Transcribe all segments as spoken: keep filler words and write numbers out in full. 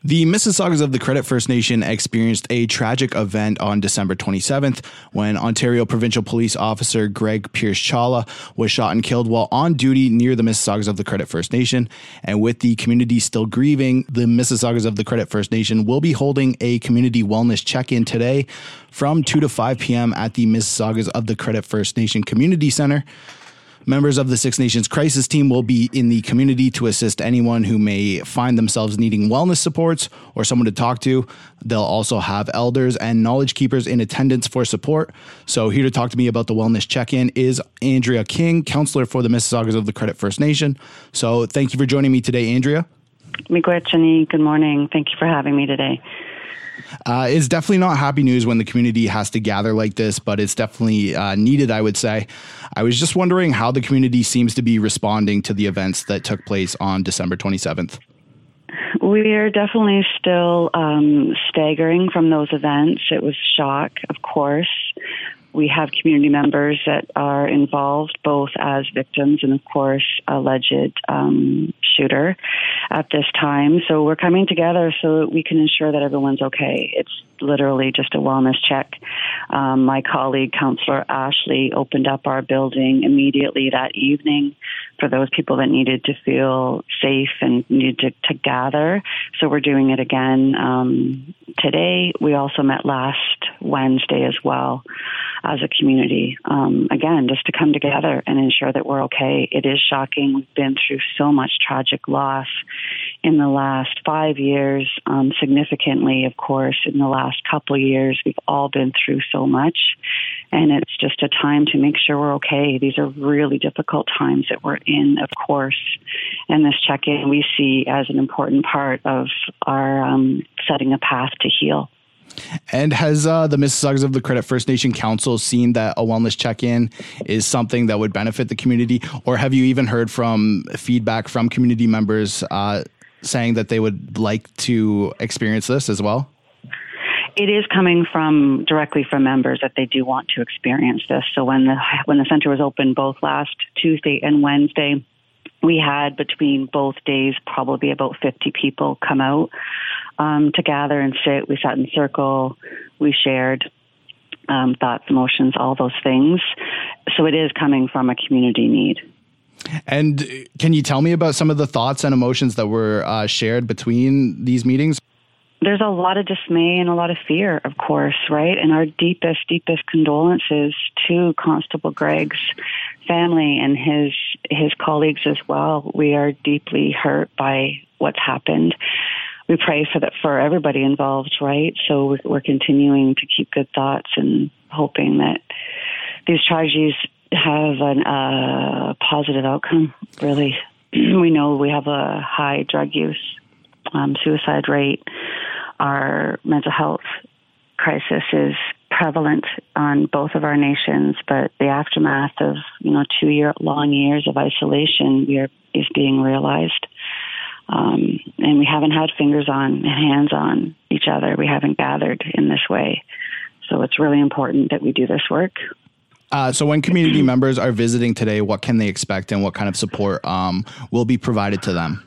The Mississaugas of the Credit First Nation experienced a tragic event on December twenty-seventh when Ontario Provincial Police Officer Greg Pierce-Chawla was shot and killed while on duty near the Mississaugas of the Credit First Nation. And with the community still grieving, the Mississaugas of the Credit First Nation will be holding a community wellness check-in today from two to five p.m. at the Mississaugas of the Credit First Nation Community Centre. Members of the Six Nations Crisis Team will be in the community to assist anyone who may find themselves needing wellness supports or someone to talk to. They'll also have elders and knowledge keepers in attendance for support. So here to talk to me about the wellness check-in is Andrea King, counselor for the Mississaugas of the Credit First Nation. So thank you for joining me today, Andrea. Miigwech, good morning. Thank you for having me today. Uh, it's definitely not happy news when the community has to gather like this, but it's definitely uh, needed, I would say. I was just wondering how the community seems to be responding to the events that took place on December twenty-seventh. We are definitely still um, staggering from those events. It was shock, of course. We have community members that are involved, both as victims and, of course, alleged um, shooter at this time. So we're coming together so that we can ensure that everyone's okay. It's literally just a wellness check. Um, my colleague, Councillor Ashley, opened up our building immediately that evening for those people that needed to feel safe and needed to, to gather. So we're doing it again um, today. We also met last Wednesday as well as a community, um, again, just to come together and ensure that we're okay. It is shocking. We've been through so much tragic loss in the last five years, um, significantly, of course, in the last couple of years. We've all been through so much, and it's just a time to make sure we're okay. These are really difficult times that we're in, of course, and this check-in we see as an important part of our um, setting a path to heal. And has uh, the Mississaugas of the Credit First Nation Council seen that a wellness check-in is something that would benefit the community? Or have you even heard from feedback from community members uh, saying that they would like to experience this as well? It is coming from directly from members that they do want to experience this. So when the when the center was open both last Tuesday and Wednesday, we had between both days probably about fifty people come out um, to gather and sit. We sat in circle. We shared um, thoughts, emotions, all those things. So it is coming from a community need. And can you tell me about some of the thoughts and emotions that were uh, shared between these meetings? There's a lot of dismay and a lot of fear, of course, right? And our deepest, deepest condolences to Constable Greg's family and his his colleagues as well. We are deeply hurt by what's happened. We pray for that for everybody involved, right? So we're continuing to keep good thoughts and hoping that these tragedies have a uh, positive outcome, really. We know we have a high drug use, um, suicide rate. Our mental health crisis is prevalent on both of our nations, but the aftermath of, you know, two year long years of isolation we are, is being realized. Um, and we haven't had fingers on and hands on each other. We haven't gathered in this way. So it's really important that we do this work. Uh, so when community members are visiting today, what can they expect and what kind of support um, will be provided to them?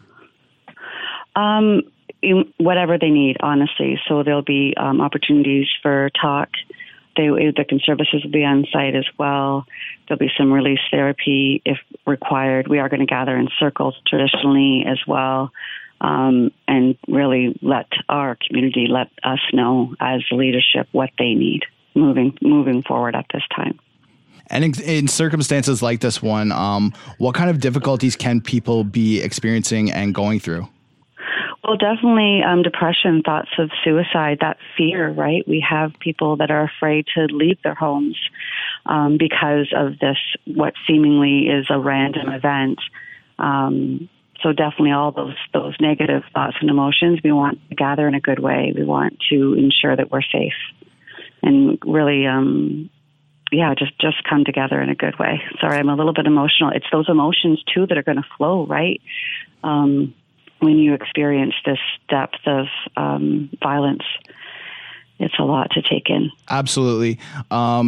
Um, whatever they need, honestly. So there'll be um, opportunities for talk. They, the services will be on site as well. There'll be some release therapy if required. We are going to gather in circles traditionally as well, um, and really let our community let us know as leadership what they need moving moving forward at this time. And in, in circumstances like this one, um, what kind of difficulties can people be experiencing and going through? Well, definitely um, depression, thoughts of suicide, that fear, right? We have people that are afraid to leave their homes um, because of this, what seemingly is a random event. Um, so definitely all those those negative thoughts and emotions, we want to gather in a good way. We want to ensure that we're safe and really, um, yeah, just, just come together in a good way. Sorry, I'm a little bit emotional. It's those emotions, too, that are going to flow, right? Um When you experience this depth of um, violence, it's a lot to take in. Absolutely. Um,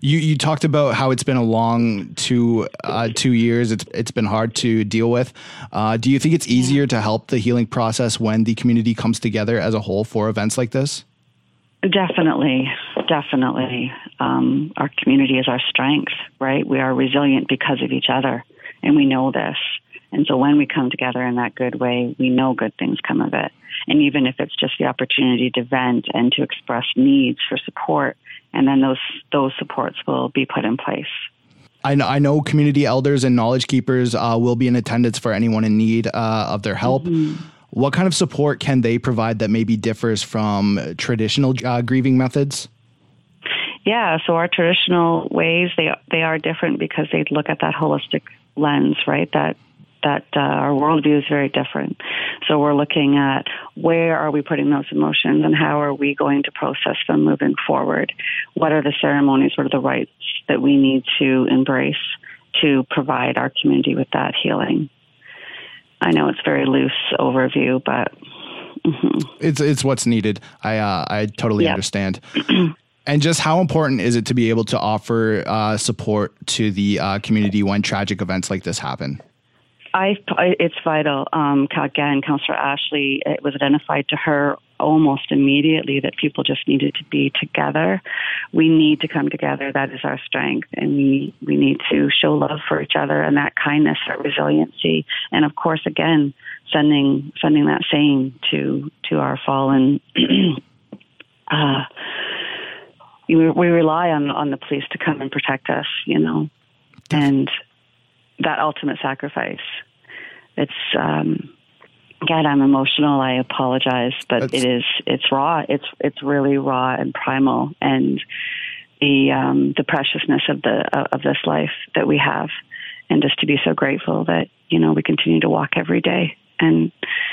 You you talked about how it's been a long two uh, two years. It's it's been hard to deal with. Uh, do you think it's easier to help the healing process when the community comes together as a whole for events like this? Definitely, definitely. Um, our community is our strength, right? We are resilient because of each other, and we know this. And so when we come together in that good way, we know good things come of it. And even if it's just the opportunity to vent and to express needs for support, and then those those supports will be put in place. I know, I know community elders and knowledge keepers uh, will be in attendance for anyone in need uh, of their help. Mm-hmm. What kind of support can they provide that maybe differs from traditional uh, grieving methods? Yeah, so our traditional ways, they they are different because they look at that holistic lens, right? That that uh, our worldview is very different. So we're looking at where are we putting those emotions and how are we going to process them moving forward? What are the ceremonies, what are the rites that we need to embrace to provide our community with that healing? I know it's very loose overview, but mm-hmm. it's it's what's needed. I uh, I totally yep. understand. And just how important is it to be able to offer uh, support to the uh, community when tragic events like this happen? I, it's vital. Um, again, Councillor Ashley, it was identified to her almost immediately that people just needed to be together. We need to come together. That is our strength. And we, we need to show love for each other and that kindness, that resiliency. And of course, again, sending sending that same to, to our fallen. uh, we, we rely on, on the police to come and protect us, you know, and that ultimate sacrifice. It's, um, God, I'm emotional. I apologize, but That's, it is, it's raw. It's, it's really raw and primal, and the, um, the preciousness of the, uh, of this life that we have. And just to be so grateful that, you know, we continue to walk every day. And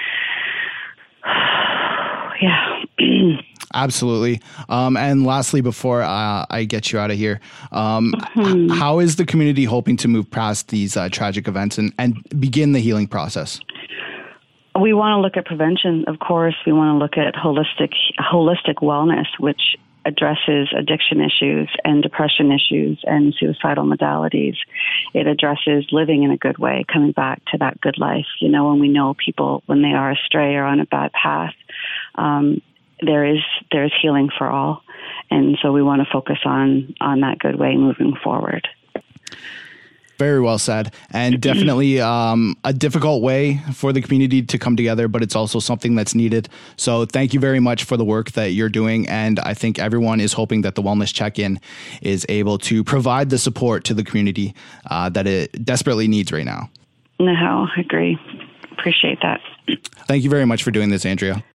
yeah. Absolutely. Um, and lastly, before uh, I get you out of here, um, mm-hmm. h- how is the community hoping to move past these uh, tragic events and, and begin the healing process? We want to look at prevention, of course. We want to look at holistic holistic wellness, which addresses addiction issues and depression issues and suicidal modalities. It addresses living in a good way, coming back to that good life. You know, when we know people, when they are astray or on a bad path, um, there is there is healing for all. And so we want to focus on, on that good way moving forward. Very well said. And definitely um, a difficult way for the community to come together, but it's also something that's needed. So thank you very much for the work that you're doing. And I think everyone is hoping that the Wellness Check-In is able to provide the support to the community uh, that it desperately needs right now. No, I agree. Appreciate that. Thank you very much for doing this, Andrea.